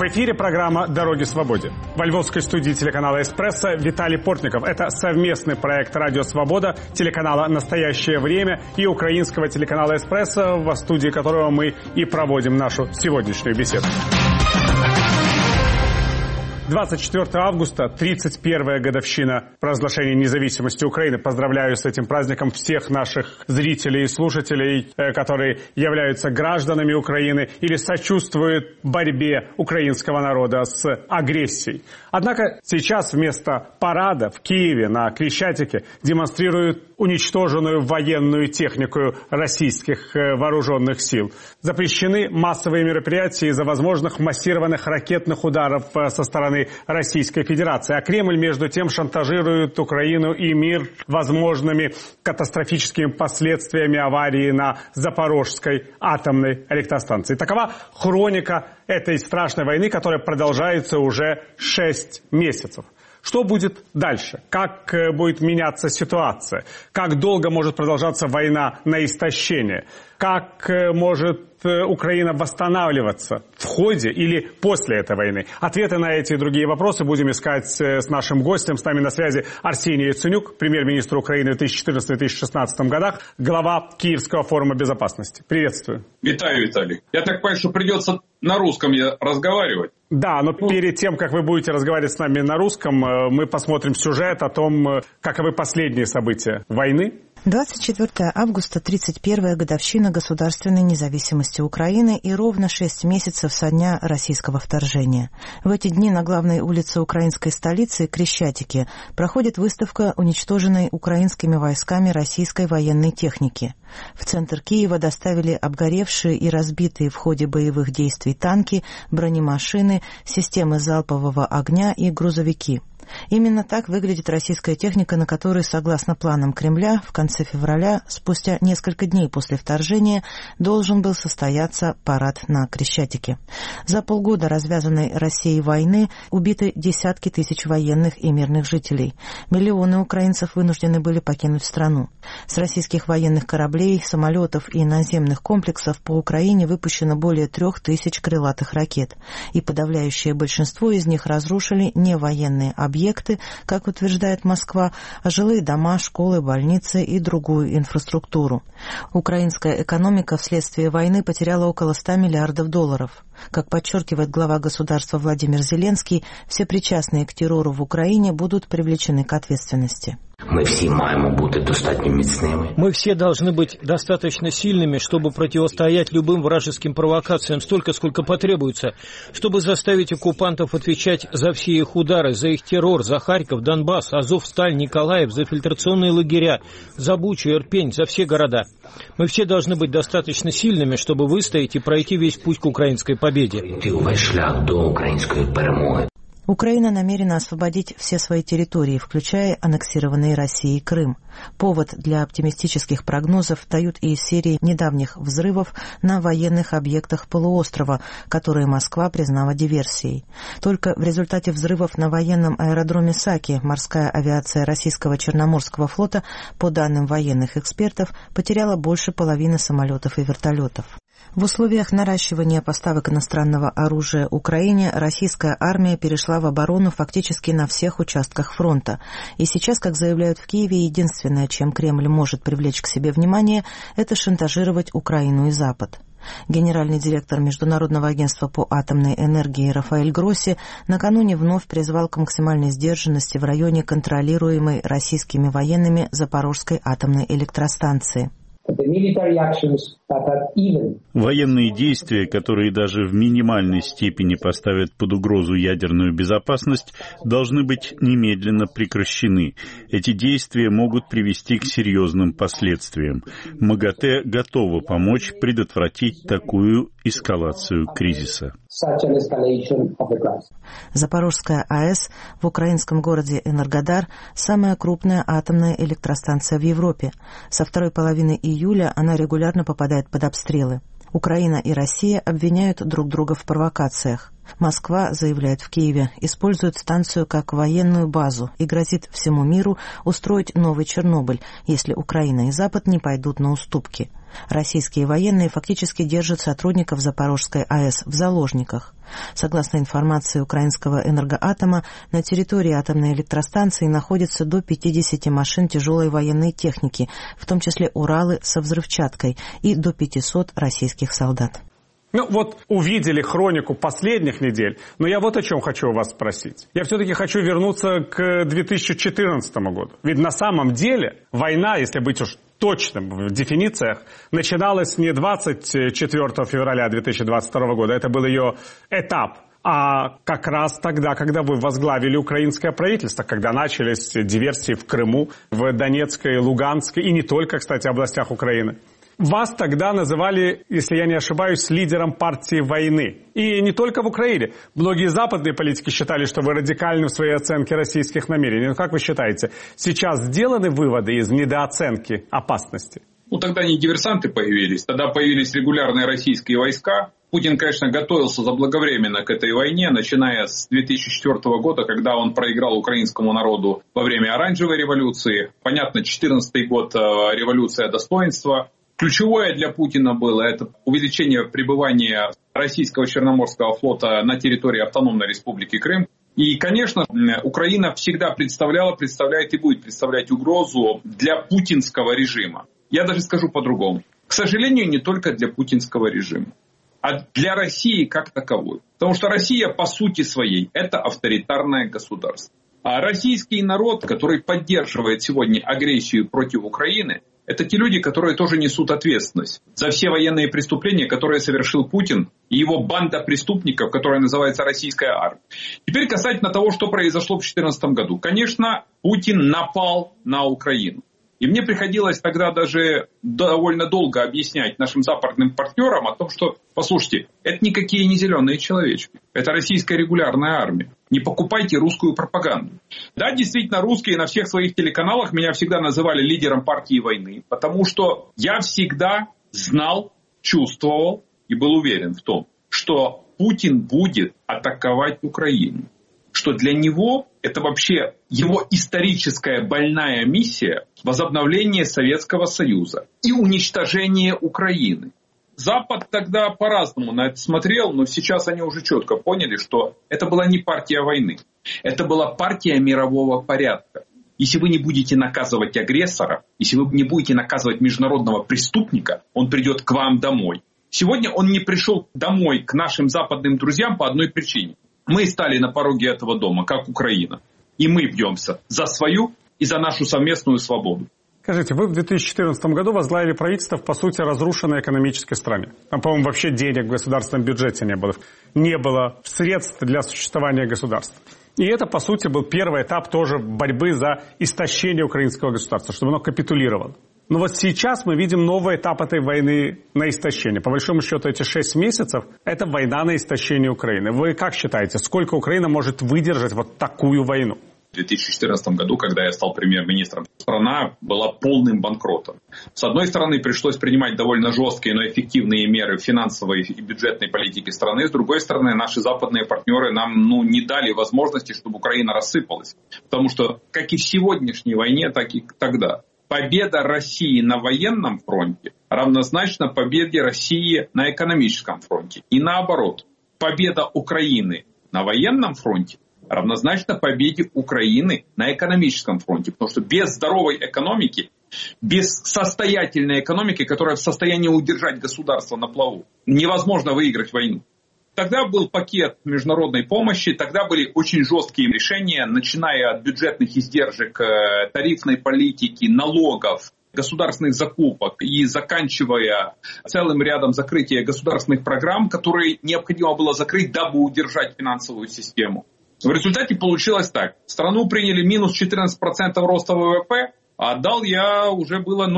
эфире программа «Дороги свободе». Во львовской студии телеканала «Эспрессо» Виталий Портников. Это совместный проект «Радио Свобода», телеканала «Настоящее время» и украинского телеканала «Эспрессо», в студии которого мы и проводим нашу сегодняшнюю беседу. 24 августа, 31-я годовщина провозглашения независимости Украины. Поздравляю с этим праздником всех наших зрителей и слушателей, которые являются гражданами Украины или сочувствуют борьбе украинского народа с агрессией. Однако сейчас вместо парада в Киеве на Крещатике демонстрируют уничтоженную военную технику российских вооруженных сил. Запрещены массовые мероприятия из-за возможных массированных ракетных ударов со стороны Российской Федерации. А Кремль, между тем, шантажирует Украину и мир возможными катастрофическими последствиями аварии на Запорожской атомной электростанции. Такова хроника этой страшной войны, которая продолжается уже 6 месяцев. Что будет дальше? Как будет меняться ситуация? Как долго может продолжаться война на истощение? Как может Украина восстанавливаться в ходе или после этой войны? Ответы на эти и другие вопросы будем искать с нашим гостем. С нами на связи Арсений Яценюк, премьер-министр Украины в 2014-2016 годах, глава Киевского форума безопасности. Приветствую. Витаю, Виталий. Я так понимаю, что придется на русском разговаривать. Да, но перед тем, как вы будете разговаривать с нами на русском, мы посмотрим сюжет о том, каковы последние события войны. 24 августа, 31-я годовщина государственной независимости Украины и ровно 6 месяцев со дня российского вторжения. В эти дни на главной улице украинской столицы Крещатике проходит выставка уничтоженной украинскими войсками российской военной техники. В центр Киева доставили обгоревшие и разбитые в ходе боевых действий танки, бронемашины, системы залпового огня и грузовики. Именно так выглядит российская техника, на которой, согласно планам Кремля, в конце февраля, спустя несколько дней после вторжения, должен был состояться парад на Крещатике. За полгода развязанной Россией войны убиты десятки тысяч военных и мирных жителей. Миллионы украинцев вынуждены были покинуть страну. С российских военных кораблей, самолетов и наземных комплексов по Украине выпущено более 3000 крылатых ракет, и подавляющее большинство из них разрушили не военные объекты, как утверждает Москва, а жилые дома, школы, больницы и другую инфраструктуру. Украинская экономика вследствие войны потеряла около 100 миллиардов долларов. Как подчеркивает глава государства Владимир Зеленский, все причастные к террору в Украине будут привлечены к ответственности. Мы все должны быть достаточно сильными, чтобы противостоять любым вражеским провокациям столько, сколько потребуется, чтобы заставить оккупантов отвечать за все их удары, за их террор, за Харьков, Донбасс, Азовсталь, Николаев, за фильтрационные лагеря, за Бучу, Ирпень, за все города. Мы все должны быть достаточно сильными, чтобы выстоять и пройти весь путь к украинской победе. Украина намерена освободить все свои территории, включая аннексированный Россией Крым. Повод для оптимистических прогнозов дают и из серии недавних взрывов на военных объектах полуострова, которые Москва признала диверсией. Только в результате взрывов на военном аэродроме Саки морская авиация российского Черноморского флота, по данным военных экспертов, потеряла больше половины самолетов и вертолетов. В условиях наращивания поставок иностранного оружия Украине российская армия перешла в оборону фактически на всех участках фронта. И сейчас, как заявляют в Киеве, единственное, чем Кремль может привлечь к себе внимание, это шантажировать Украину и Запад. Генеральный директор Международного агентства по атомной энергии Рафаэль Гросси накануне вновь призвал к максимальной сдержанности в районе контролируемой российскими военными Запорожской атомной электростанции. Военные действия, которые даже в минимальной степени поставят под угрозу ядерную безопасность, должны быть немедленно прекращены. Эти действия могут привести к серьезным последствиям. МАГАТЭ готово помочь предотвратить такую эскалацию кризиса. Запорожская АЭС в украинском городе Энергодар – самая крупная атомная электростанция в Европе. Со второй половины июля она регулярно попадает под обстрелы. Украина и Россия обвиняют друг друга в провокациях. Москва, заявляет в Киеве, использует станцию как военную базу и грозит всему миру устроить новый Чернобыль, если Украина и Запад не пойдут на уступки. Российские военные фактически держат сотрудников Запорожской АЭС в заложниках. Согласно информации украинского «Энергоатома», на территории атомной электростанции находится до 50 машин тяжелой военной техники, в том числе «Уралы» со взрывчаткой, и до 500 российских солдат. Ну вот увидели хронику последних недель, но я вот о чем хочу у вас спросить. Я все-таки хочу вернуться к 2014 году. Ведь на самом деле война, если быть уж точным в дефинициях, начиналась не 24 февраля 2022 года, это был ее этап, а как раз тогда, когда вы возглавили украинское правительство, когда начались диверсии в Крыму, в Донецкой, Луганской и не только, кстати, областях Украины. Вас тогда называли, если я не ошибаюсь, лидером партии войны. И не только в Украине. Многие западные политики считали, что вы радикальны в своей оценке российских намерений. Но как вы считаете, сейчас сделаны выводы из недооценки опасности? Тогда не диверсанты появились, тогда появились регулярные российские войска. Путин, конечно, готовился заблаговременно к этой войне, начиная с 2004 года, когда он проиграл украинскому народу во время Оранжевой революции. Понятно, 2014 год революция достоинства. Ключевое для Путина было это увеличение пребывания российского Черноморского флота на территории автономной республики Крым. И, конечно, Украина всегда представляет и будет представлять угрозу для путинского режима. Я даже скажу по-другому. К сожалению, не только для путинского режима, а для России как таковой. Потому что Россия по сути своей это авторитарное государство. А российский народ, который поддерживает сегодня агрессию против Украины, это те люди, которые тоже несут ответственность за все военные преступления, которые совершил Путин и его банда преступников, которая называется российская армия. Теперь касательно того, что произошло в 2014 году. Конечно, Путин напал на Украину. И мне приходилось тогда даже довольно долго объяснять нашим западным партнерам о том, что, послушайте, это никакие не зеленые человечки. Это российская регулярная армия. Не покупайте русскую пропаганду. Да, действительно, русские на всех своих телеканалах меня всегда называли лидером партии войны. Потому что я всегда знал, чувствовал и был уверен в том, что Путин будет атаковать Украину. Что для него это вообще его историческая больная миссия возобновление Советского Союза и уничтожение Украины. Запад тогда по-разному на это смотрел, но сейчас они уже четко поняли, что это была не партия войны. Это была партия мирового порядка. Если вы не будете наказывать агрессора, если вы не будете наказывать международного преступника, он придет к вам домой. Сегодня он не пришел домой к нашим западным друзьям по одной причине. Мы стали на пороге этого дома, как Украина. И мы бьемся за свою и за нашу совместную свободу. Скажите, вы в 2014 году возглавили правительство в, по сути, разрушенной экономической стране. Там, по-моему, вообще денег в государственном бюджете не было. Не было средств для существования государства. И это, по сути, был первый этап тоже борьбы за истощение украинского государства, чтобы оно капитулировало. Но вот сейчас мы видим новый этап этой войны на истощение. По большому счету, эти 6 месяцев – это война на истощение Украины. Вы как считаете, сколько Украина может выдержать вот такую войну? В 2014 году, когда я стал премьер-министром, страна была полным банкротом. С одной стороны, пришлось принимать довольно жесткие, но эффективные меры финансовой и бюджетной политики страны. С другой стороны, наши западные партнеры нам не дали возможности, чтобы Украина рассыпалась. Потому что как и в сегодняшней войне, так и тогда. Победа России на военном фронте равнозначна победе России на экономическом фронте. И наоборот, победа Украины на военном фронте равнозначна победе Украины на экономическом фронте. Потому что без здоровой экономики, без состоятельной экономики, которая в состоянии удержать государство на плаву, невозможно выиграть войну. Тогда был пакет международной помощи, тогда были очень жесткие решения, начиная от бюджетных издержек, тарифной политики, налогов, государственных закупок и заканчивая целым рядом закрытия государственных программ, которые необходимо было закрыть, дабы удержать финансовую систему. В результате получилось так. Страну приняли минус 14% роста ВВП, а отдал я уже было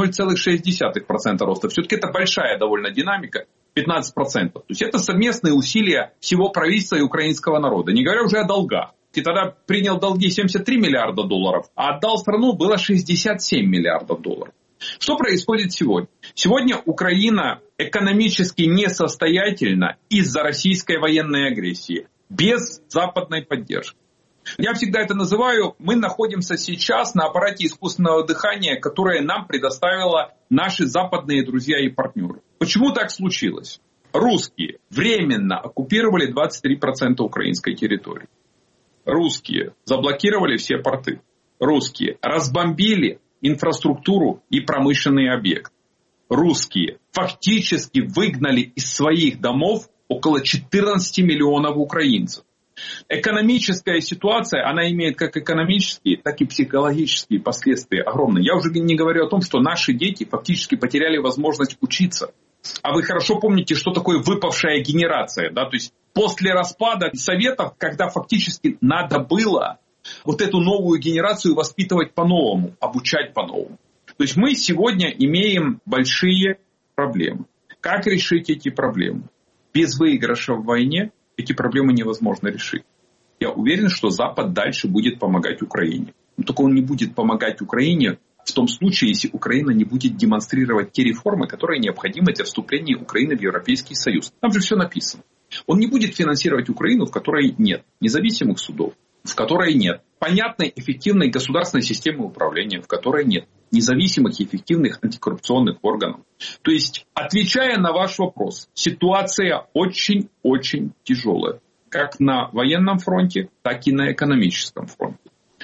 0,6% роста. Все-таки это большая довольно динамика. 15%. То есть это совместные усилия всего правительства и украинского народа. Не говоря уже о долгах. И тогда принял долги 73 миллиарда долларов, а отдал страну было 67 миллиардов долларов. Что происходит сегодня? Сегодня Украина экономически несостоятельна из-за российской военной агрессии, без западной поддержки. Я всегда это называю, мы находимся сейчас на аппарате искусственного дыхания, которое нам предоставило наши западные друзья и партнеры. Почему так случилось? Русские временно оккупировали 23% украинской территории. Русские заблокировали все порты. Русские разбомбили инфраструктуру и промышленные объекты. Русские фактически выгнали из своих домов около 14 миллионов украинцев. Экономическая ситуация, она имеет как экономические, так и психологические последствия огромные. Я уже не говорю о том, что наши дети фактически потеряли возможность учиться. А вы хорошо помните, что такое выпавшая генерация, да? То есть после распада Советов, когда фактически надо было вот эту новую генерацию воспитывать по-новому, обучать по-новому. То есть мы сегодня имеем большие проблемы. Как решить эти проблемы? Без выигрыша в войне эти проблемы невозможно решить. Я уверен, что Запад дальше будет помогать Украине. Но только он не будет помогать Украине в том случае, если Украина не будет демонстрировать те реформы, которые необходимы для вступления Украины в Европейский Союз. Там же все написано. Он не будет финансировать Украину, в которой нет независимых судов, в которой нет понятной, эффективной государственной системы управления, в которой нет независимых и эффективных антикоррупционных органов. То есть, отвечая на ваш вопрос, ситуация очень-очень тяжелая. Как на военном фронте, так и на экономическом фронте.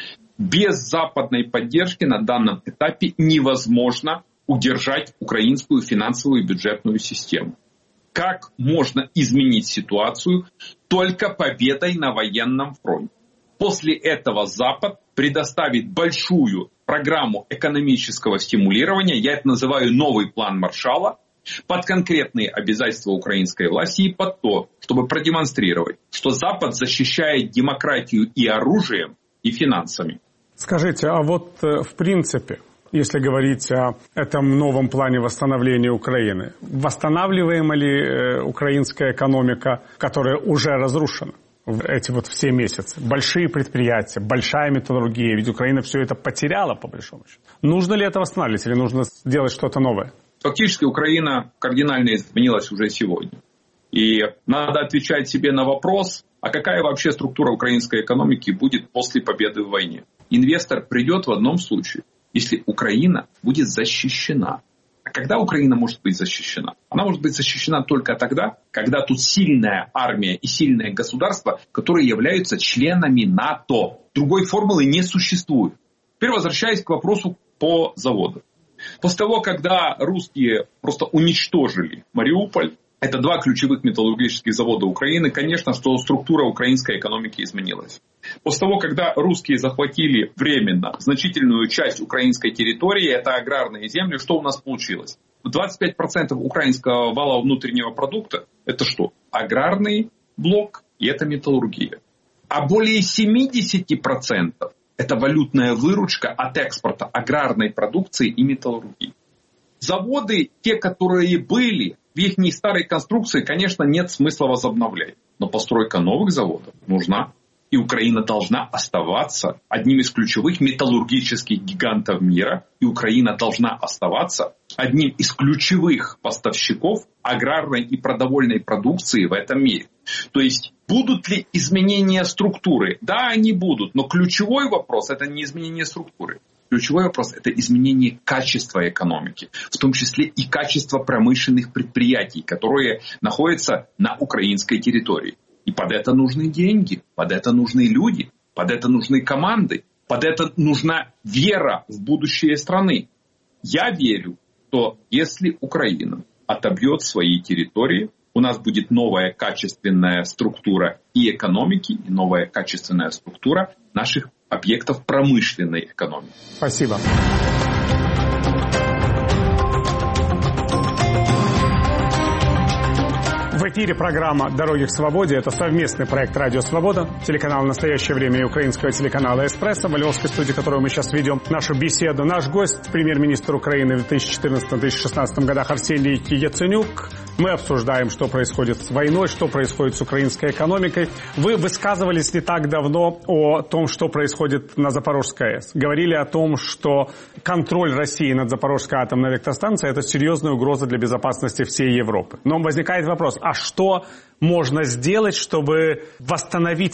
Без западной поддержки на данном этапе невозможно удержать украинскую финансовую и бюджетную систему. Как можно изменить ситуацию? Только победой на военном фронте. После этого Запад предоставит большую программу экономического стимулирования, я это называю новый план Маршалла, под конкретные обязательства украинской власти и под то, чтобы продемонстрировать, что Запад защищает демократию и оружием, и финансами. Скажите, а вот в принципе, если говорить о этом новом плане восстановления Украины, восстанавливаема ли украинская экономика, которая уже разрушена? Эти вот все месяцы. Большие предприятия, большая металлургия. Ведь Украина все это потеряла, по большому счету. Нужно ли это восстанавливать или нужно делать что-то новое? Фактически Украина кардинально изменилась уже сегодня. И надо отвечать себе на вопрос, а какая вообще структура украинской экономики будет после победы в войне. Инвестор придет в одном случае, если Украина будет защищена. А когда Украина может быть защищена? Она может быть защищена только тогда, когда тут сильная армия и сильное государство, которые являются членами НАТО. Другой формулы не существует. Теперь возвращаясь к вопросу по заводу. После того, когда русские просто уничтожили Мариуполь, это два ключевых металлургических завода Украины, конечно, что структура украинской экономики изменилась. После того, когда русские захватили временно значительную часть украинской территории, это аграрные земли, что у нас получилось? 25% украинского валового внутреннего продукта – это что? Аграрный блок и это металлургия. А более 70% – это валютная выручка от экспорта аграрной продукции и металлургии. Заводы, те, которые были, в их старой конструкции, конечно, нет смысла возобновлять. Но постройка новых заводов нужна. И Украина должна оставаться одним из ключевых металлургических гигантов мира. И Украина должна оставаться одним из ключевых поставщиков аграрной и продовольной продукции в этом мире. То есть, будут ли изменения структуры? Да, они будут. Но ключевой вопрос – это не изменение структуры. Ключевой вопрос – это изменение качества экономики, в том числе и качества промышленных предприятий, которые находятся на украинской территории. И под это нужны деньги, под это нужны люди, под это нужны команды, под это нужна вера в будущее страны. Я верю, что если Украина отобьет свои территории, у нас будет новая качественная структура и экономики, и новая качественная структура наших объектов промышленной экономики. Спасибо. В эфире программа «Дороги к свободе». Это совместный проект «Радио Свобода», телеканал «Настоящее время» и украинского телеканала «Эспрессо», в львовской студии, которую мы сейчас ведем нашу беседу. Наш гость, премьер-министр Украины в 2014-2016 годах Арсений Яценюк. Мы обсуждаем, что происходит с войной, что происходит с украинской экономикой. Вы высказывались не так давно о том, что происходит на Запорожской АЭС. Говорили о том, что контроль России над Запорожской атомной электростанцией – это серьезная угроза для безопасности всей Европы. Но возникает вопрос, а что можно сделать, чтобы восстановить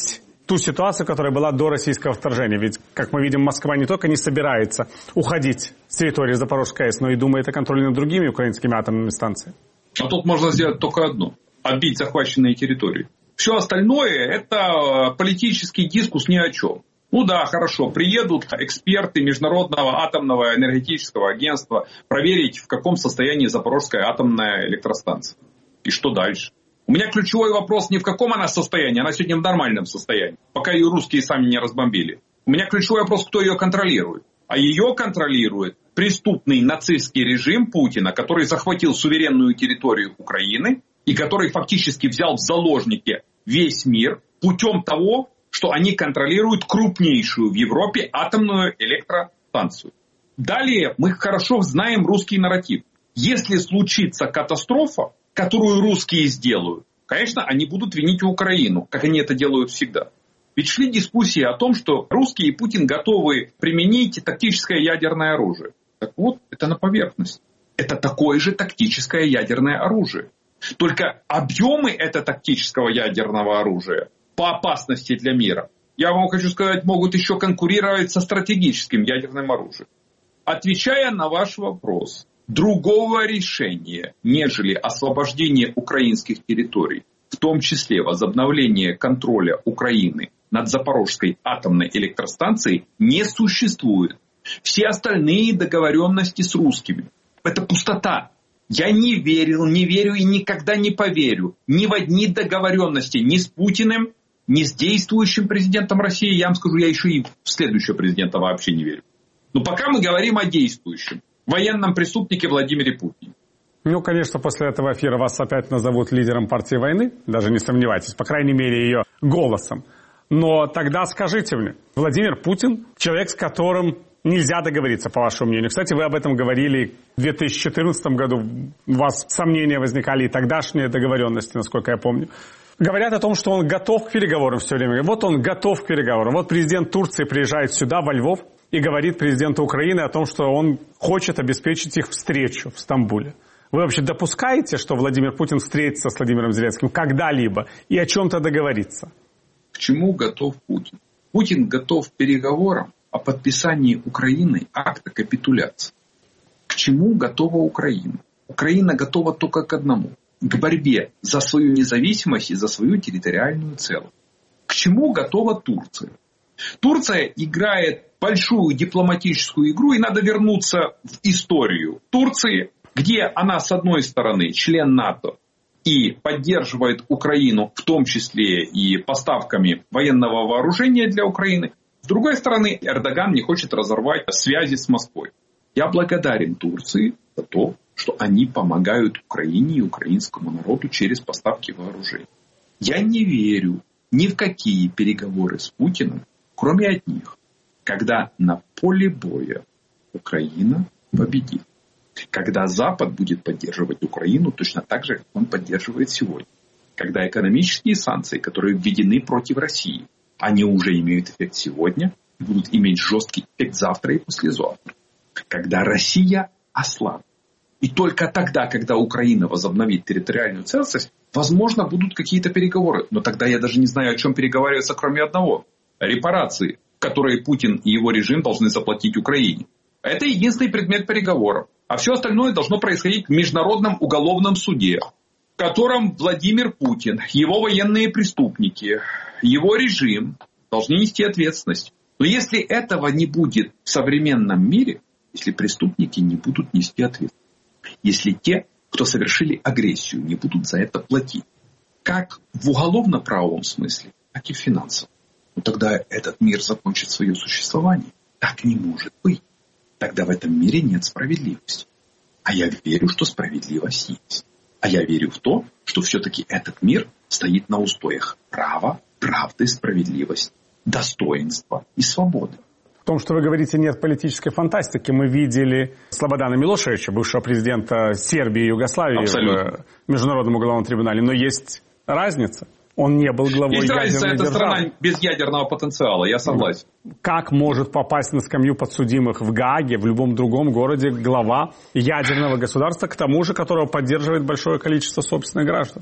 ту ситуацию, которая была до российского вторжения. Ведь, как мы видим, Москва не только не собирается уходить с территории Запорожской АЭС, но и думает о контроле над другими украинскими атомными станциями. А тут можно сделать только одно – отбить захваченные территории. Все остальное – это политический дискус ни о чем. Ну да, хорошо, приедут эксперты Международного атомного энергетического агентства проверить, в каком состоянии Запорожская атомная электростанция. И что дальше? У меня ключевой вопрос не в каком она состоянии, она сегодня в нормальном состоянии, пока ее русские сами не разбомбили. У меня ключевой вопрос, кто ее контролирует. А ее контролирует преступный нацистский режим Путина, который захватил суверенную территорию Украины и который фактически взял в заложники весь мир путем того, что они контролируют крупнейшую в Европе атомную электростанцию. Далее мы хорошо знаем русский нарратив. Если случится катастрофа, которую русские сделают, конечно, они будут винить Украину, как они это делают всегда. Ведь шли дискуссии о том, что русские и Путин готовы применить тактическое ядерное оружие. Так вот, это на поверхности. Это такое же тактическое ядерное оружие. Только объемы этого тактического ядерного оружия по опасности для мира, я вам хочу сказать, могут еще конкурировать со стратегическим ядерным оружием. Отвечая на ваш вопрос, другого решения, нежели освобождение украинских территорий, в том числе возобновление контроля Украины над Запорожской атомной электростанцией, не существует. Все остальные договоренности с русскими – это пустота. Я не верил, не верю и никогда не поверю ни в одни договоренности ни с Путиным, ни с действующим президентом России. Я вам скажу, я еще и в следующего президента вообще не верю. Но пока мы говорим о действующем, военном преступнике Владимире Путине. Ну, конечно, после этого эфира вас опять назовут лидером партии войны, даже не сомневайтесь, по крайней мере, ее голосом. Но тогда скажите мне, Владимир Путин – человек, с которым нельзя договориться, по вашему мнению. Кстати, вы об этом говорили в 2014 году, у вас сомнения возникали и тогдашние договоренности, насколько я помню. Говорят о том, что он готов к переговорам все время. Вот он готов к переговорам. Вот президент Турции приезжает сюда, во Львов, и говорит президенту Украины о том, что он хочет обеспечить их встречу в Стамбуле. Вы вообще допускаете, что Владимир Путин встретится с Владимиром Зеленским когда-либо и о чем-то договорится? К чему готов Путин? Путин готов к переговорам о подписании Украиной акта капитуляции. К чему готова Украина? Украина готова только к одному. К борьбе за свою независимость и за свою территориальную целостность. К чему готова Турция? Турция играет большую дипломатическую игру, и надо вернуться в историю Турции, где она, с одной стороны, член НАТО и поддерживает Украину, в том числе и поставками военного вооружения для Украины. С другой стороны, Эрдоган не хочет разорвать связи с Москвой. Я благодарен Турции за то, что они помогают Украине и украинскому народу через поставки вооружений. Я не верю ни в какие переговоры с Путиным, кроме одних. Когда на поле боя Украина победит. Когда Запад будет поддерживать Украину точно так же, как он поддерживает сегодня. Когда экономические санкции, которые введены против России, они уже имеют эффект сегодня и будут иметь жесткий эффект завтра и послезавтра. Когда Россия ослабнет. И только тогда, когда Украина возобновит территориальную целостность, возможно, будут какие-то переговоры. Но тогда я даже не знаю, о чем переговариваться, кроме одного. Репарации, которые Путин и его режим должны заплатить Украине. Это единственный предмет переговоров. А все остальное должно происходить в Международном уголовном суде, в котором Владимир Путин, его военные преступники, его режим должны нести ответственность. Но если этого не будет в современном мире, если преступники не будут нести ответственность, если те, кто совершили агрессию, не будут за это платить, как в уголовно-правовом смысле, так и в финансовом, тогда этот мир закончит свое существование. Так не может быть. Тогда в этом мире нет справедливости. А я верю, что справедливость есть. А я верю в то, что все-таки этот мир стоит на устоях права, правды, справедливости, достоинства и свободы. В том, что вы говорите, нет политической фантастики. Мы видели Слободана Милошевича, бывшего президента Сербии и Югославии, абсолютно, в Международном уголовном трибунале. Но есть разница. Он не был главой есть ядерной разница, державы. это страна без ядерного потенциала, я согласен. Как может попасть на скамью подсудимых в Гааге, в любом другом городе, глава ядерного государства, к тому же, которого поддерживает большое количество собственных граждан?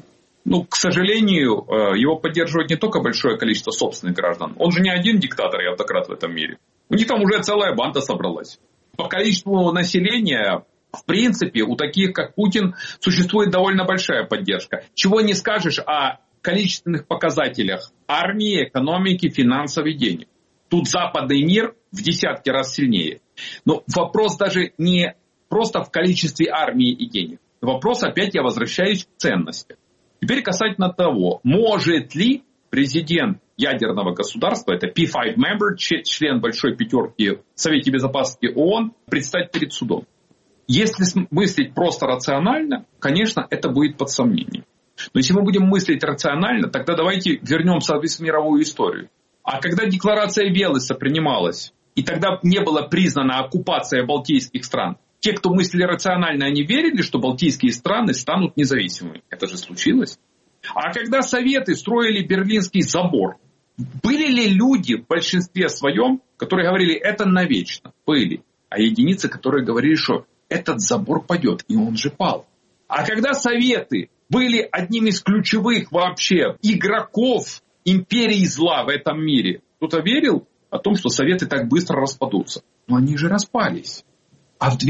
к сожалению, его поддерживает не только большое количество собственных граждан. Он же не один диктатор и автократ в этом мире. У них там уже целая банда собралась. По количеству населения, в принципе, у таких, как Путин, существует довольно большая поддержка. Чего не скажешь о количественных показателях армии, экономики, финансов и денег. Тут западный мир в десятки раз сильнее. Но вопрос даже не просто в количестве армии и денег. Вопрос, опять я возвращаюсь к ценности. Теперь касательно того, может ли президент ядерного государства, это P5 member, член Большой Пятерки в Совете Безопасности ООН, предстать перед судом. Если мыслить просто рационально, конечно, это будет под сомнением. Но если мы будем мыслить рационально, тогда давайте вернемся в мировую историю. А когда декларация Велеса принималась, и тогда не была признана оккупация балтийских стран, те, кто мыслили рационально, они верили, что балтийские страны станут независимыми. Это же случилось. А когда Советы строили Берлинский забор, были ли люди в большинстве своем, которые говорили, это навечно? Были. А единицы, которые говорили, что этот забор падет, и он же пал. А когда Советы были одним из ключевых вообще игроков империи зла в этом мире, кто-то верил о том, что Советы так быстро распадутся? Но они же распались. А в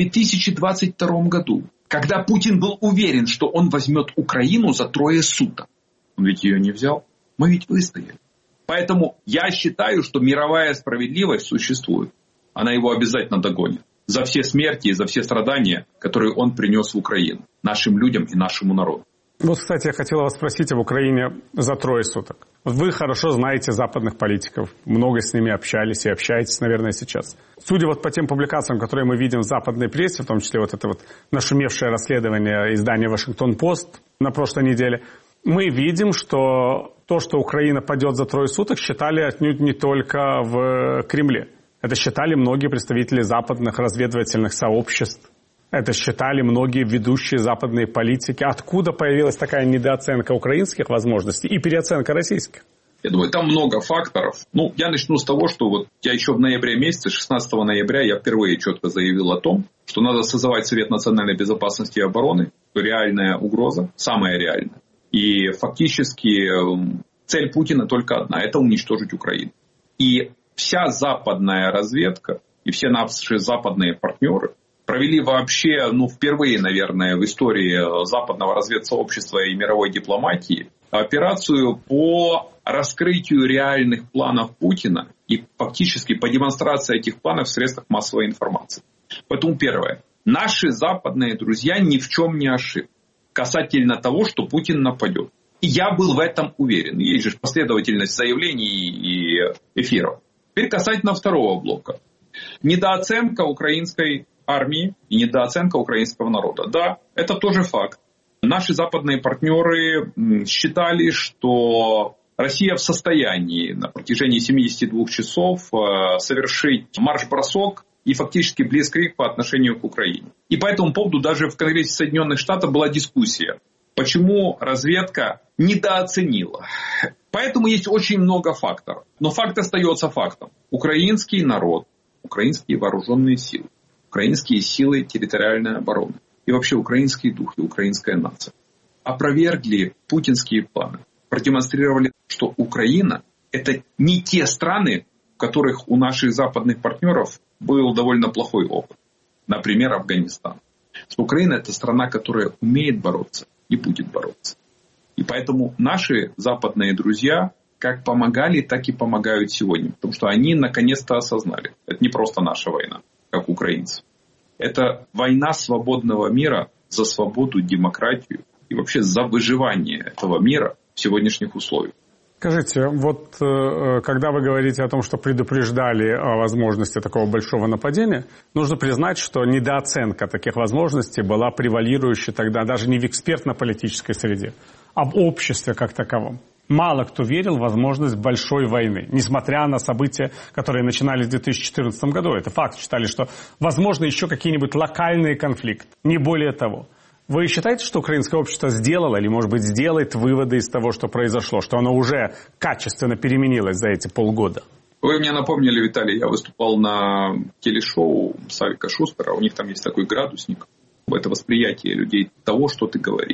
2022 году, когда Путин был уверен, что он возьмет Украину за 3 суток, он ведь ее не взял, мы ведь выстояли. Поэтому я считаю, что мировая справедливость существует. Она его обязательно догонит. За все смерти и за все страдания, которые он принес в Украину. Нашим людям и нашему народу. Вот, кстати, я хотел вас спросить об Украине за 3 суток. Вы хорошо знаете западных политиков, много с ними общались и общаетесь, наверное, сейчас. Судя вот по тем публикациям, которые мы видим в западной прессе, в том числе вот это вот нашумевшее расследование издания «Вашингтон-Пост» на прошлой неделе, мы видим, что то, что Украина падет за 3 суток, считали отнюдь не только в Кремле. Это считали многие представители западных разведывательных сообществ. Это считали многие ведущие западные политики. Откуда появилась такая недооценка украинских возможностей и переоценка российских? Я думаю, там много факторов. Я начну с того, что вот я еще в ноябре месяце, 16 ноября, я впервые четко заявил о том, что надо созывать Совет национальной безопасности и обороны. Реальная угроза, самая реальная. И фактически цель Путина только одна – это уничтожить Украину. И вся западная разведка и все наши западные партнеры провели вообще, впервые, наверное, в истории западного разведсообщества и мировой дипломатии операцию по раскрытию реальных планов Путина и фактически по демонстрации этих планов в средствах массовой информации. Поэтому первое. Наши западные друзья ни в чем не ошиблись касательно того, что Путин нападет. И я был в этом уверен. Есть же последовательность заявлений и эфиров. Теперь касательно второго блока. Недооценка украинской армии и недооценка украинского народа. Да, это тоже факт. Наши западные партнеры считали, что Россия в состоянии на протяжении 72 часов совершить марш-бросок и фактически блицкриг по отношению к Украине. И по этому поводу даже в Конгрессе Соединенных Штатов была дискуссия, почему разведка недооценила. Поэтому есть очень много факторов. Но факт остается фактом. Украинский народ, украинские вооруженные силы, украинские силы территориальной обороны и вообще украинский дух и украинская нация опровергли путинские планы, продемонстрировали, что Украина – это не те страны, в которых у наших западных партнеров был довольно плохой опыт. Например, Афганистан. Что Украина – это страна, которая умеет бороться и будет бороться. И поэтому наши западные друзья как помогали, так и помогают сегодня. Потому что они наконец-то осознали. Это не просто наша война, как украинцы. Это война свободного мира за свободу, демократию и вообще за выживание этого мира в сегодняшних условиях. Скажите, вот когда вы говорите о том, что предупреждали о возможности такого большого нападения, нужно признать, что недооценка таких возможностей была превалирующей тогда даже не в экспертно-политической среде, а в обществе как таковом. Мало кто верил в возможность большой войны, несмотря на события, которые начинались в 2014 году. Это факт. Считали, что возможно еще какие-нибудь локальные конфликты, не более того. Вы считаете, что украинское общество сделало или, может быть, сделает выводы из того, что произошло, что оно уже качественно переменилось за эти полгода? Вы мне напомнили, Виталий, я выступал на телешоу Савика Шустера. У них там есть такой градусник. Это восприятие людей того, что ты говоришь.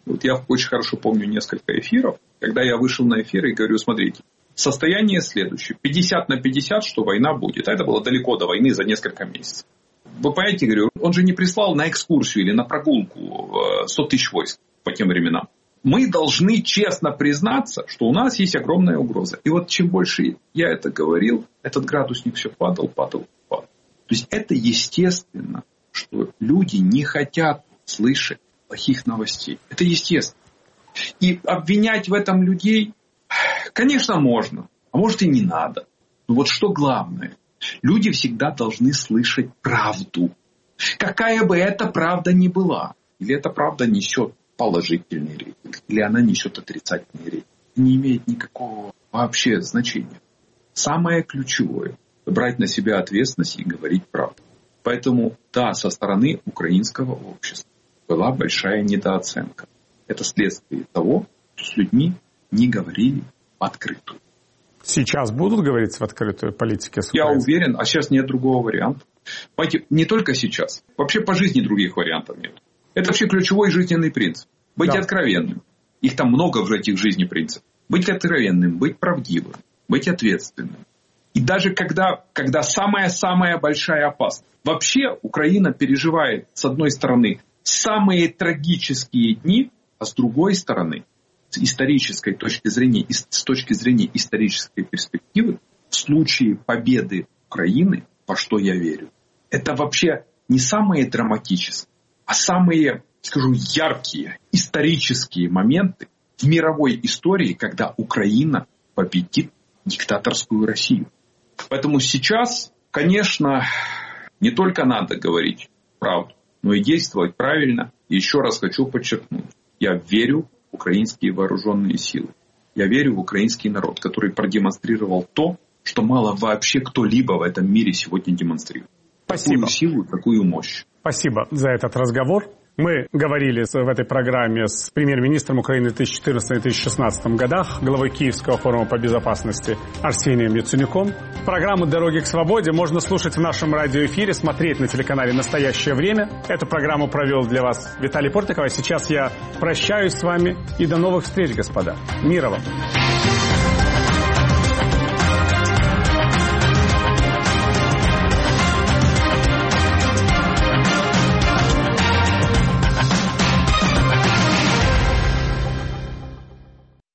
Вот я очень хорошо помню несколько эфиров, когда я вышел на эфир и говорю, смотрите, состояние следующее, 50/50, что война будет. А это было далеко до войны, за несколько месяцев. Вы понимаете, говорю, он же не прислал на экскурсию или на прогулку 100 тысяч войск по тем временам. Мы должны честно признаться, что у нас есть огромная угроза. И вот чем больше я это говорил, этот градусник все падал. То есть это естественно, что люди не хотят слышать плохих новостей. Это естественно. И обвинять в этом людей, конечно, можно, а может и не надо. Но вот что главное, люди всегда должны слышать правду. Какая бы эта правда ни была. Или эта правда несет положительный рейтинг, или она несет отрицательный рейтинг. Не имеет никакого вообще значения. Самое ключевое – брать на себя ответственность и говорить правду. Поэтому, да, со стороны украинского общества была большая недооценка. Это следствие того, что с людьми не говорили в открытую. Сейчас будут говорить в открытую политике? Я уверен, а сейчас нет другого варианта. Понимаете, не только сейчас. Вообще по жизни других вариантов нет. Это вообще ключевой жизненный принцип. Быть откровенным. Их там много в этих жизни принципов. Быть откровенным, быть правдивым, быть ответственным. И даже когда самая-самая большая опасность. Вообще Украина переживает, с одной стороны, самые трагические дни, а с другой стороны, с исторической точки зрения, с точки зрения исторической перспективы, в случае победы Украины, во что я верю, это вообще не самые драматические, а самые, скажу, яркие исторические моменты в мировой истории, когда Украина победит диктаторскую Россию. Поэтому сейчас, конечно, не только надо говорить правду, но и действовать правильно. И еще раз хочу подчеркнуть, я верю в украинские вооруженные силы. Я верю в украинский народ, который продемонстрировал то, что мало вообще кто-либо в этом мире сегодня демонстрирует. Спасибо. Такую силу, такую мощь. Спасибо за этот разговор. Мы говорили в этой программе с премьер-министром Украины в 2014-2016 годах, главой Киевского форума по безопасности Арсением Яценюком. Программу «Дороги к свободе» можно слушать в нашем радиоэфире, смотреть на телеканале «Настоящее время». Эту программу провел для вас Виталий Портников. А сейчас я прощаюсь с вами и до новых встреч, господа. Мира вам!